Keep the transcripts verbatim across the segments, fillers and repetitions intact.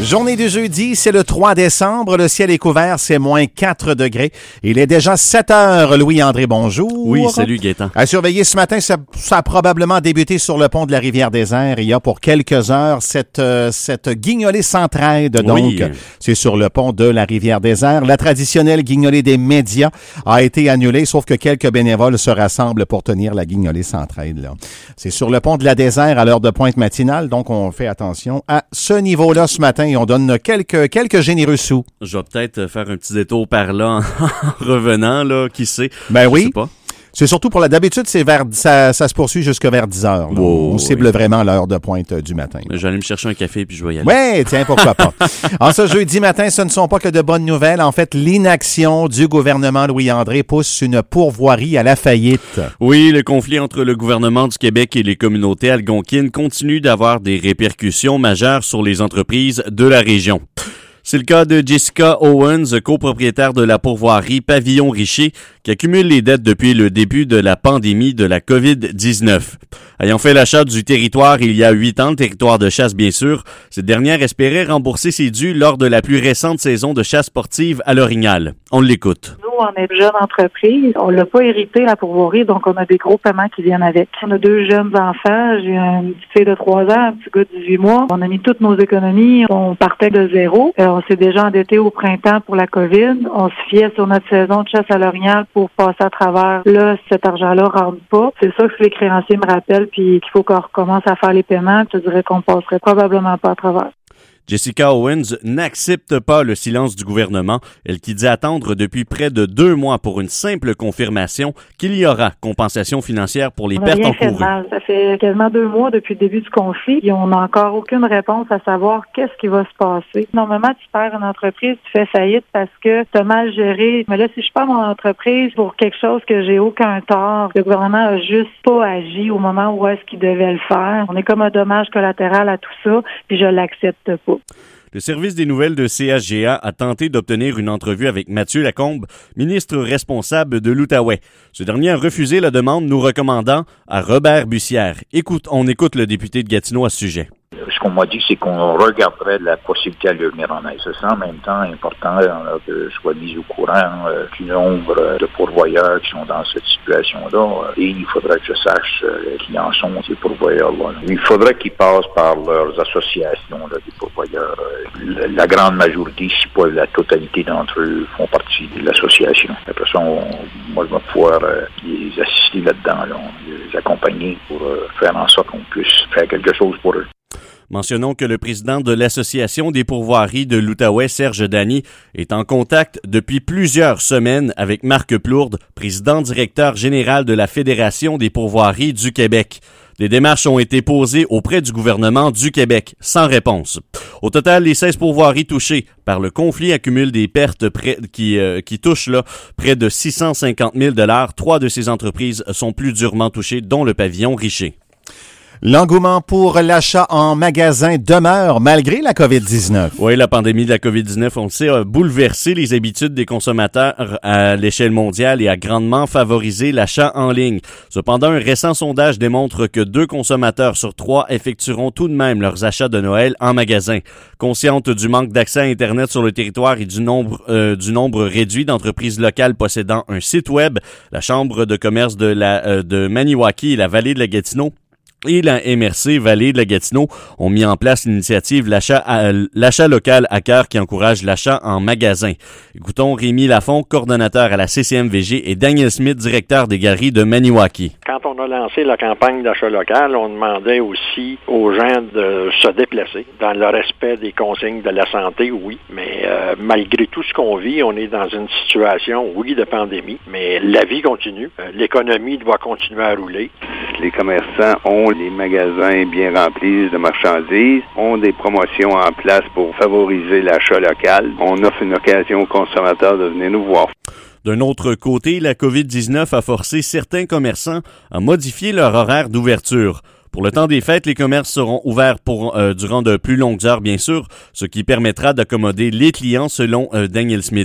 Journée du jeudi, c'est le trois décembre. Le ciel est couvert, c'est moins quatre degrés. Il est déjà sept heures. Louis-André, bonjour. Oui, salut Gaétan. À surveiller ce matin, ça, ça a probablement débuté sur le pont de la Rivière-des-Airs. Il y a pour quelques heures cette, euh, cette guignolée centraide. Donc, oui. C'est sur le pont de la Rivière-des-Airs. La traditionnelle guignolée des médias a été annulée, sauf que quelques bénévoles se rassemblent pour tenir la guignolée centraide. Là. C'est sur le pont de la Désert à l'heure de pointe matinale. Donc, on fait attention à ce niveau-là ce matin. Et on donne quelques, quelques généreux sous. Je vais peut-être faire un petit détour par là en revenant, là, qui sait. Ben oui. Je sais pas. C'est surtout pour la... D'habitude, c'est vers ça, ça se poursuit jusqu'à vers dix heures. Là. Wow, on cible oui. vraiment l'heure de pointe euh, du matin. Je vais aller me chercher un café puis je vais y aller. Oui, tiens, pourquoi pas. En ce jeudi matin, ce ne sont pas que de bonnes nouvelles. En fait, l'inaction du gouvernement Louis-André pousse une pourvoirie à la faillite. Oui, le conflit entre le gouvernement du Québec et les communautés algonquines continue d'avoir des répercussions majeures sur les entreprises de la région. C'est le cas de Jessica Owens, copropriétaire de la pourvoirie Pavillon Richer, qui accumule les dettes depuis le début de la pandémie de la covid dix-neuf. Ayant fait l'achat du territoire il y a huit ans, le territoire de chasse bien sûr, cette dernière espérait rembourser ses dus lors de la plus récente saison de chasse sportive à l'Orignal. On l'écoute. Nous, on est une jeune entreprise. On l'a pas hérité, la pourvoirie, donc on a des gros paiements qui viennent avec. On a deux jeunes enfants. J'ai une petite fille de trois ans, un petit gars de dix-huit mois. On a mis toutes nos économies. On partait de zéro. Euh, on s'est déjà endetté au printemps pour la COVID. On se fiait sur notre saison de chasse à l'Orignal pour passer à travers. Là, cet argent-là rentre pas. C'est ça que les créanciers me rappellent, puis qu'il faut qu'on recommence à faire les paiements. Je dirais qu'on passerait probablement pas à travers. Jessica Owens n'accepte pas le silence du gouvernement, elle qui dit attendre depuis près de deux mois pour une simple confirmation qu'il y aura compensation financière pour les on pertes rien encourues. Fait mal. Ça fait quasiment deux mois depuis le début du conflit et on n'a encore aucune réponse à savoir qu'est-ce qui va se passer. Normalement, tu perds une entreprise, tu fais faillite parce que tu as mal géré. Mais là, si je perds mon entreprise pour quelque chose que j'ai aucun tort, le gouvernement a juste pas agi au moment où est-ce qu'il devait le faire. On est comme un dommage collatéral à tout ça, puis je l'accepte pas. Le service des nouvelles de C H G A a tenté d'obtenir une entrevue avec Mathieu Lacombe, ministre responsable de l'Outaouais. Ce dernier a refusé la demande, nous recommandant à Robert Bussière. Écoute, on écoute le député de Gatineau à ce sujet. Ce qu'on m'a dit, c'est qu'on regarderait la possibilité de venir en aide. C'est en même temps important euh, que je sois mis au courant euh, du nombre de pourvoyeurs qui sont dans cette situation-là. Euh, et il faudrait que je sache euh, qui en sont, ces pourvoyeurs-là. Il faudrait qu'ils passent par leurs associations, là, des pourvoyeurs. Euh, la, la grande majorité, si pas la totalité d'entre eux, font partie de l'association. Après ça, on, moi, je vais pouvoir euh, les assister là-dedans, là, les accompagner pour euh, faire en sorte qu'on puisse faire quelque chose pour eux. Mentionnons que le président de l'Association des pourvoiries de l'Outaouais, Serge Dany, est en contact depuis plusieurs semaines avec Marc Plourde, président-directeur général de la Fédération des pourvoiries du Québec. Des démarches ont été posées auprès du gouvernement du Québec, sans réponse. Au total, les seize pourvoiries touchées par le conflit accumulent des pertes près, qui, euh, qui touchent là, près de six cent cinquante mille dollars. Trois de ces entreprises sont plus durement touchées, dont le pavillon Richer. L'engouement pour l'achat en magasin demeure malgré la covid dix-neuf. Oui, la pandémie de la covid dix-neuf, on le sait, a bouleversé les habitudes des consommateurs à l'échelle mondiale et a grandement favorisé l'achat en ligne. Cependant, un récent sondage démontre que deux consommateurs sur trois effectueront tout de même leurs achats de Noël en magasin. Consciente du manque d'accès à Internet sur le territoire et du nombre, euh, du nombre réduit d'entreprises locales possédant un site web, la Chambre de commerce de, la, euh, de Maniwaki et la Vallée de la Gatineau et la M R C Vallée de la Gatineau ont mis en place l'initiative l'achat, à, l'achat local à cœur qui encourage l'achat en magasin. Écoutons Rémi Lafont, coordonnateur à la C C M V G, et Daniel Smith, directeur des galeries de Maniwaki. Quand on a lancé la campagne d'achat local, on demandait aussi aux gens de se déplacer dans le respect des consignes de la santé, oui, mais euh, malgré tout ce qu'on vit, on est dans une situation, oui, de pandémie, mais la vie continue, euh, l'économie doit continuer à rouler. Les commerçants ont les magasins bien remplis de marchandises, ont des promotions en place pour favoriser l'achat local. On offre une occasion aux consommateurs de venir nous voir. D'un autre côté, la covid dix-neuf a forcé certains commerçants à modifier leur horaire d'ouverture. Pour le temps des fêtes, les commerces seront ouverts pour euh, durant de plus longues heures, bien sûr, ce qui permettra d'accommoder les clients selon euh, Daniel Smith.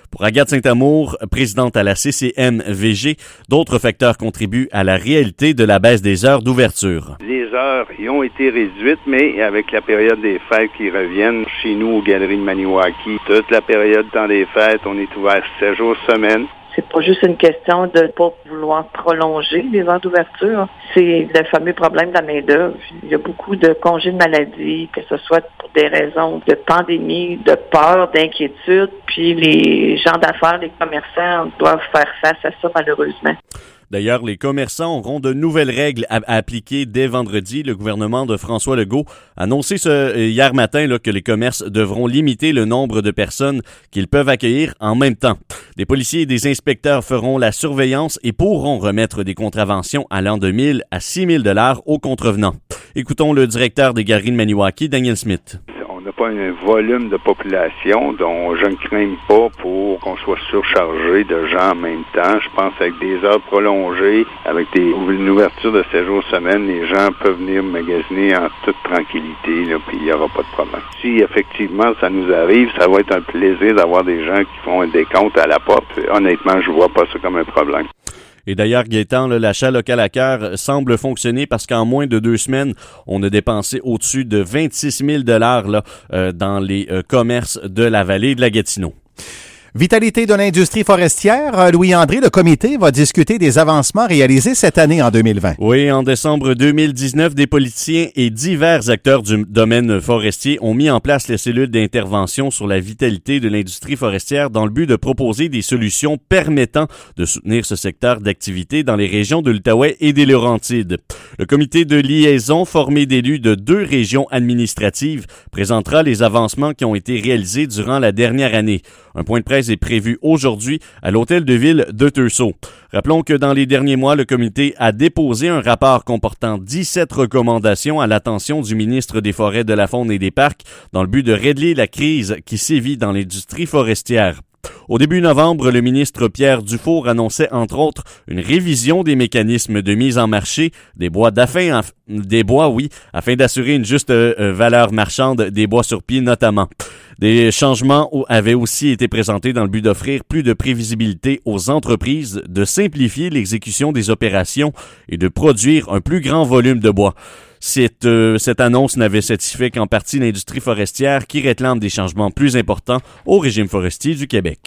Pour Agathe Saint-Amour, présidente à la C C M V G, d'autres facteurs contribuent à la réalité de la baisse des heures d'ouverture. Les heures y ont été réduites, mais avec la période des fêtes qui reviennent chez nous aux Galeries de Maniwaki, toute la période dans les fêtes, on est ouvert sept jours semaine. C'est pas juste une question de pas vouloir prolonger les heures d'ouverture. C'est le fameux problème de la main-d'œuvre. Il y a beaucoup de congés de maladie, que ce soit pour des raisons de pandémie, de peur, d'inquiétude. Puis les gens d'affaires, les commerçants doivent faire face à ça malheureusement. D'ailleurs, les commerçants auront de nouvelles règles à, à appliquer dès vendredi. Le gouvernement de François Legault a annoncé ce, hier matin là, que les commerces devront limiter le nombre de personnes qu'ils peuvent accueillir en même temps. Des policiers et des inspecteurs feront la surveillance et pourront remettre des contraventions allant de mille à six mille dollars aux contrevenants. Écoutons le directeur des Galeries de Maniwaki, Daniel Smith. On n'a pas un volume de population dont je ne crains pas pour qu'on soit surchargé de gens en même temps. Je pense qu'avec des heures prolongées, avec des, une ouverture de sept jours semaine, les gens peuvent venir magasiner en toute tranquillité, là, puis il n'y aura pas de problème. Si effectivement ça nous arrive, ça va être un plaisir d'avoir des gens qui font un décompte à la porte. Honnêtement, je vois pas ça comme un problème. Et d'ailleurs, Gaétan, l'achat local à cœur semble fonctionner parce qu'en moins de deux semaines, on a dépensé au-dessus de vingt-six mille dollars là, euh, dans les euh, commerces de la vallée de la Gatineau. Vitalité de l'industrie forestière, Louis-André, le comité va discuter des avancements réalisés cette année en deux mille vingt. Oui, en décembre deux mille dix-neuf, des politiciens et divers acteurs du domaine forestier ont mis en place les cellules d'intervention sur la vitalité de l'industrie forestière dans le but de proposer des solutions permettant de soutenir ce secteur d'activité dans les régions de l'Outaouais et des Laurentides. Le comité de liaison formé d'élus de deux régions administratives présentera les avancements qui ont été réalisés durant la dernière année. Un point de presse est prévu aujourd'hui à l'hôtel de ville de Teusseau. Rappelons que dans les derniers mois, le comité a déposé un rapport comportant dix-sept recommandations à l'attention du ministre des Forêts, de la Faune et des Parcs dans le but de régler la crise qui sévit dans l'industrie forestière. Au début novembre, le ministre Pierre Dufour annonçait entre autres une révision des mécanismes de mise en marché des bois d'afin, des bois, oui, afin d'assurer une juste euh, valeur marchande des bois sur pied notamment. Des changements avaient aussi été présentés dans le but d'offrir plus de prévisibilité aux entreprises, de simplifier l'exécution des opérations et de produire un plus grand volume de bois. Cette, euh, cette annonce n'avait satisfait qu'en partie l'industrie forestière qui réclame des changements plus importants au régime forestier du Québec.